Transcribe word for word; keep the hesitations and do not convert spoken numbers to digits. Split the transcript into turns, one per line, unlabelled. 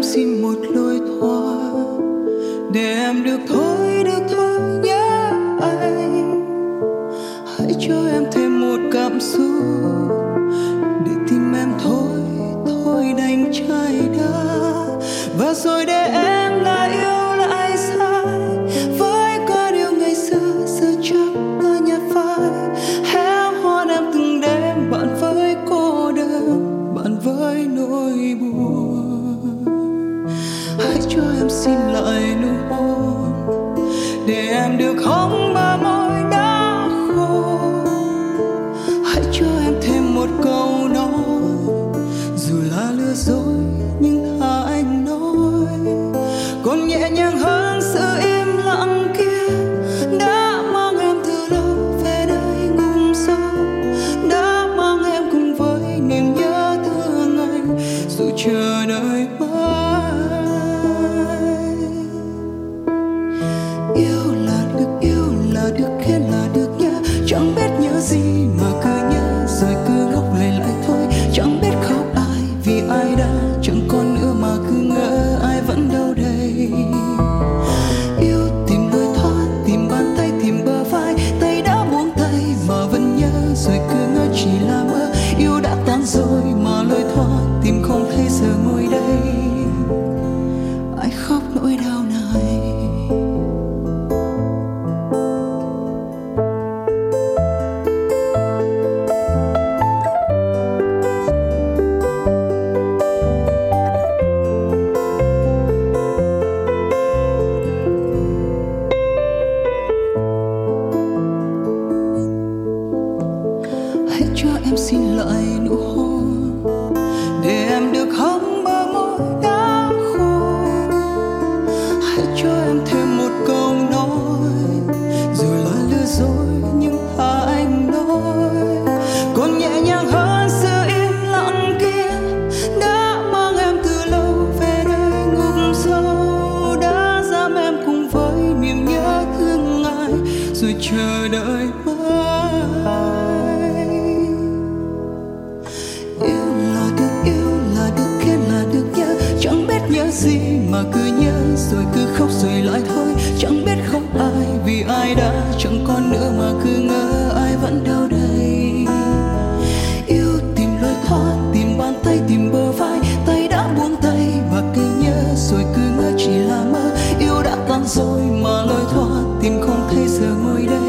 xin một lối thoát để em được thôi, được thôi nhé anh. Hãy cho em thêm một cảm xúc để tìm em thôi, thôi đành trái đã. Và rồi để em lại yêu lại sai với có điều ngày xưa giờ chắc đã nhạt phai. Héo hon em từng đêm bạn với cô đơn, bạn với nỗi buồn. Hãy cho em xin lại nụ hôn để em được hóng bờ môi đã khô. Hãy cho em thêm một câu nói dù là lừa dối nhưng thà anh nói còn nhẹ nhàng hơn sự im lặng kia. Đã mang em từ lâu về đây ngục sâu, đã mang em cùng với niềm nhớ thương anh dù chờ đợi mãi. Yêu là được, yêu là được, khen là được nhớ. Chẳng biết nhớ gì mà cứ nhớ rồi cứ ngốc lệ lại thôi. Chẳng biết khóc ai vì ai đã chẳng còn nữa mà cứ ngỡ ai vẫn đâu đây. Yêu tìm lối thoát, tìm bàn tay, tìm bờ vai. Tay đã buông tay mà vẫn nhớ rồi cứ ngỡ chỉ là mơ. Yêu đã tan rồi mà lối thoát tìm không thấy giờ ngồi đây. Ai khóc nỗi đau này. Hãy cho em xin lại nụ hôn để em được hóng bờ môi đã khô. Hãy cho em thêm một câu nói dù là lừa dối nhưng thà anh nói còn nhẹ nhàng hơn sự im lặng kia. Đã mang em từ lâu về đây ngục sâu, đã giam em cùng với niềm nhớ thương ai rồi chờ đợi mãi. Yêu là được, yêu là được, khen là được nhớ. Chẳng biết nhớ gì mà cứ nhớ rồi cứ khóc rồi lại thôi. Chẳng biết không ai vì ai đã chẳng còn nữa mà cứ ngỡ ai vẫn đâu đây. Yêu tìm lối thoát, tìm bàn tay, tìm bờ vai. Tay đã buông tay và cứ nhớ rồi cứ ngỡ chỉ là mơ. Yêu đã tan rồi mà lối thoát tìm không thấy giờ ngồi đây.